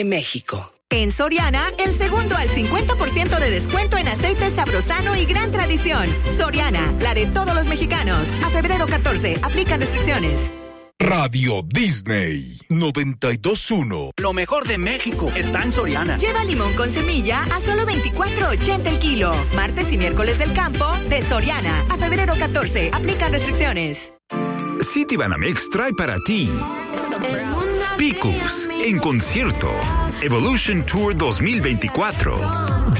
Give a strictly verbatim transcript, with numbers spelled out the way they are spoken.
México. En Soriana, el segundo al cincuenta por ciento de descuento en aceite Sabrosano y Gran Tradición. Soriana, la de todos los mexicanos. A febrero catorce, aplican restricciones. Radio Disney noventa y dos punto uno. Lo mejor de México está en Soriana. Lleva limón con semilla a solo veinticuatro ochenta el kilo. Martes y miércoles del campo de Soriana. A febrero catorce, aplican restricciones. Citibanamex trae para ti Picus en concierto Evolution Tour dos mil veinticuatro.